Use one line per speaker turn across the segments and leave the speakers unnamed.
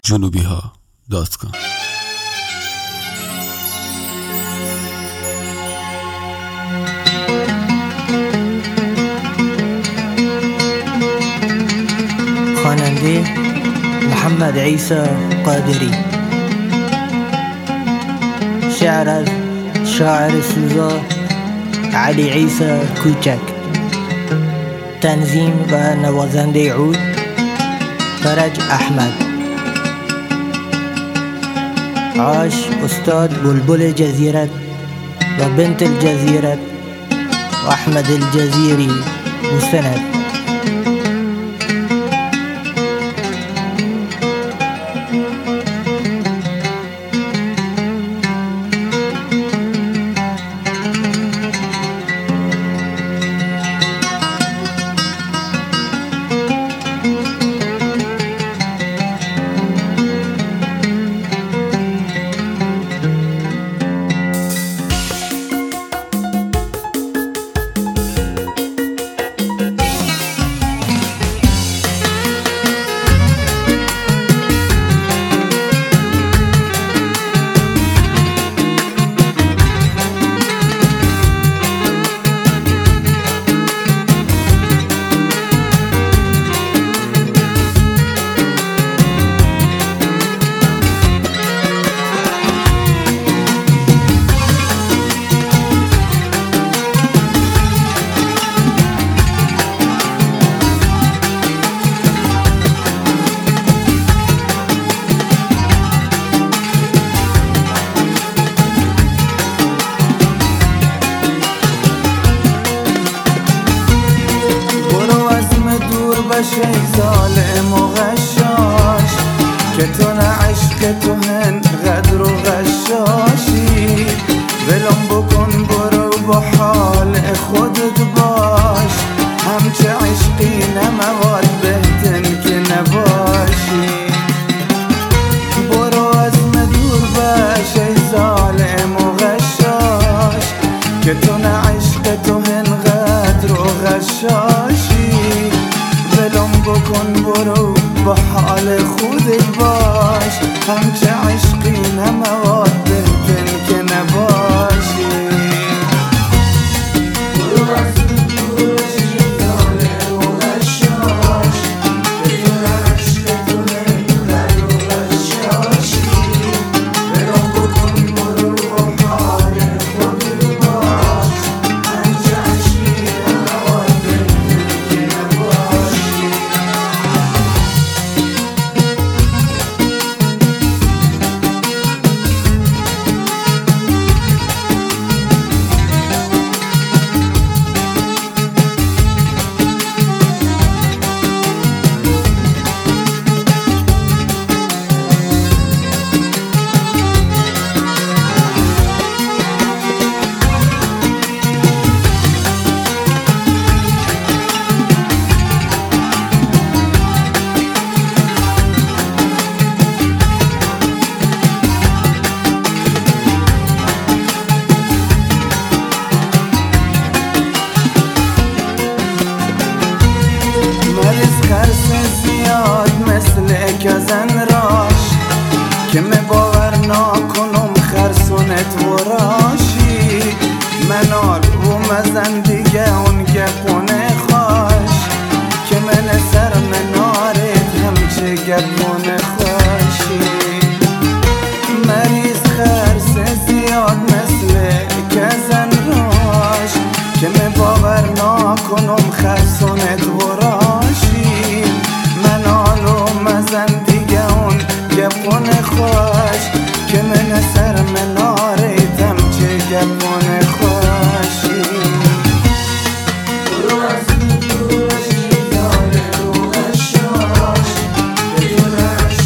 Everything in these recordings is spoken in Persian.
junubiha.com.
خواننده محمد عیسی قادری. شعر از شاعر سوزا علی عیسی کوچک. تنظیم و نوازنده عود فرج احمد. عاش استاد بلبل جزیرت و بنت الجزیرت و احمد الجزیری مستند.
شی ظالم و غشاش که تو نه عشق تو هن غدر و غشاشی. ولم بکن برو با حال خودت باش، همچه عشقی نمواد بهتن که نباشی. برو از مدور باش ای ظالم و غشاش که تو نه عشق تو هن غدر و غشاشی. ولم بکن برو با حال خودت باش، همچه عشقی نمواد بهتن که نباشی. برو از دور ای ظالم و غشاش که تو نه عشق تو هن غدر و غشاشی. ولم بکن برو با حال خودت باش، همچه عشقی نمواد بهتن که نباشی. زیاد مثل کزن راش که من باور نکنم خرسونت وراشی. منال و مزن دیگه اون گپونه خوش که من سر منارت همچه گپونه خوشی. مریض خرس زیاد مثل کزن راش که من باور نکنم خرسونت وراشی. مزن دیگه اون گپونه خوش که من سر منارتم چه گپونه خوشی. برو از دور ای ظالم و غشاش که تو نه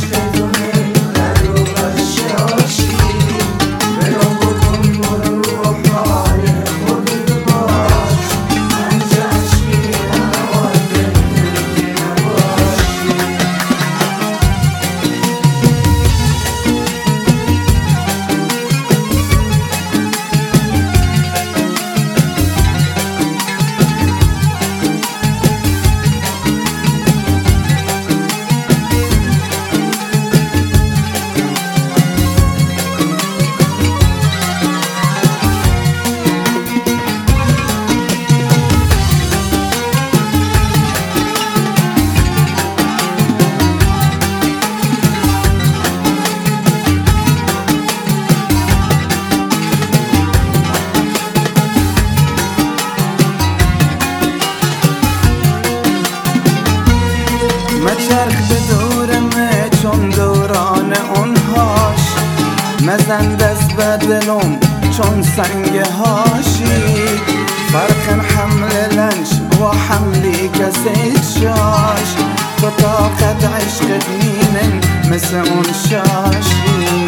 دوران اونهاش مزن دست به دلم چون سنگ هاشی فرق حمل لنج و حملی کسی شاش تو طاقت عشقت مینن مثل اون شاشی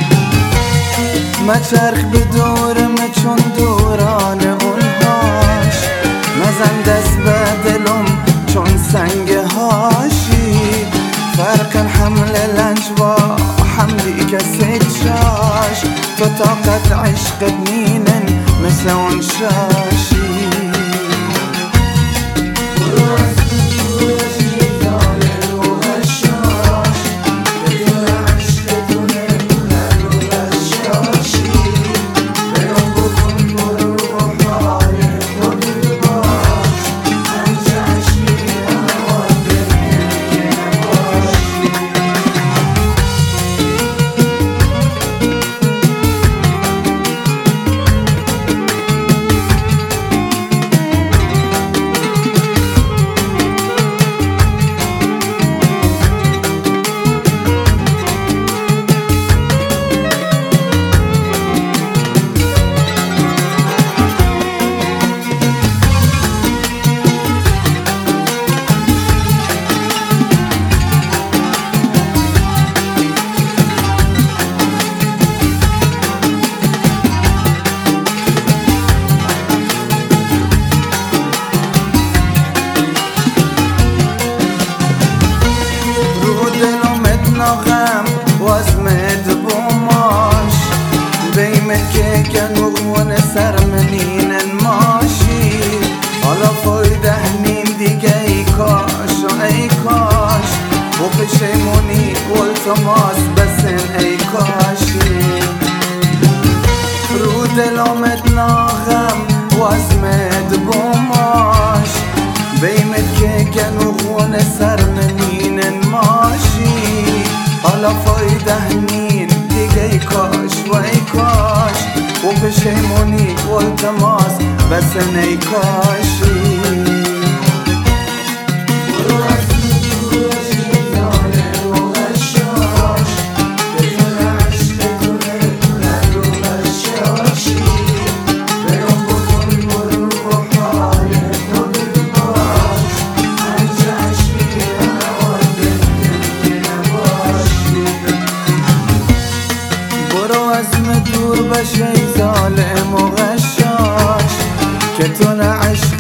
مچرخ بدورم چون دوران اونهاش مزن دست به دلم چون سنگ هاشی فرق حمل لنج و حملی کسی شاش تو طاقت عشقت مینن مثل اون شاشی غم وزمت بوماش بیمت که کنون سر منین ماشی حالا فایده نین دیگه ای کاش و ای کاش و پشیمونی والتماس بسن ای کاشی رو دلومت ناغم وزمت بوماش بیمت که کنون سر منین ماشی حالا فایده نین دیگه ای کاش و ای کاش و پشیمونی والتماس بسن ای کاشی دور بشی ظالم و غشاش که تو نه عشق